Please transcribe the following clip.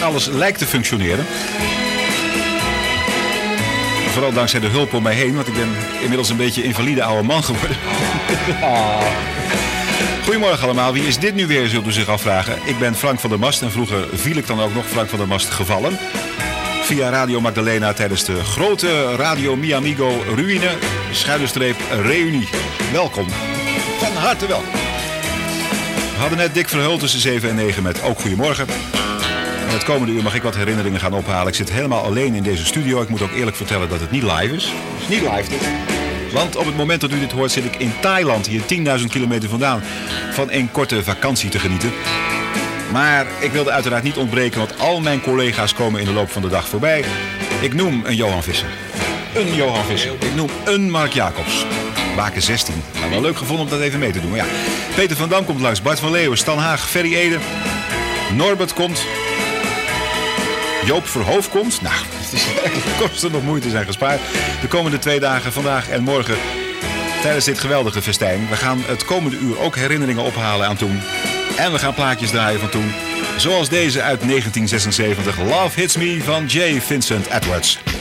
alles lijkt te functioneren. Vooral dankzij de hulp om mij heen, want ik ben inmiddels een beetje invalide oude man geworden. Goedemorgen allemaal, wie is dit nu weer, zult u zich afvragen. Ik ben Frank van der Mast en vroeger viel ik dan ook nog Frank van der Mast gevallen. Via Radio Magdalena tijdens de grote Radio Mi Amigo Ruïne, _reunie. Welkom, van harte welkom. We hadden net Dick Verheul tussen 7 en 9 met ook goedemorgen. En het komende uur mag ik wat herinneringen gaan ophalen. Ik zit helemaal alleen in deze studio. Ik moet ook eerlijk vertellen dat het niet live is. Het is niet live dit. Want op het moment dat u dit hoort zit ik in Thailand, hier 10.000 kilometer vandaan, van een korte vakantie te genieten. Maar ik wilde uiteraard niet ontbreken, want al mijn collega's komen in de loop van de dag voorbij. Ik noem een Johan Visser. Een Johan Visser. Ik noem een Mark Jacobs. Baken 16. Nou, wel leuk gevonden om dat even mee te doen. Maar ja, Peter van Dam komt langs, Bart van Leeuwen, Stan Haag, Ferry Ede. Norbert komt. Joop Verhoofd komt. Nou, het is kosten nog moeite zijn gespaard. De komende 2 dagen, vandaag en morgen, tijdens dit geweldige festijn. We gaan het komende uur ook herinneringen ophalen aan toen. En we gaan plaatjes draaien van toen. Zoals deze uit 1976, Love Hits Me van J. Vincent Edwards.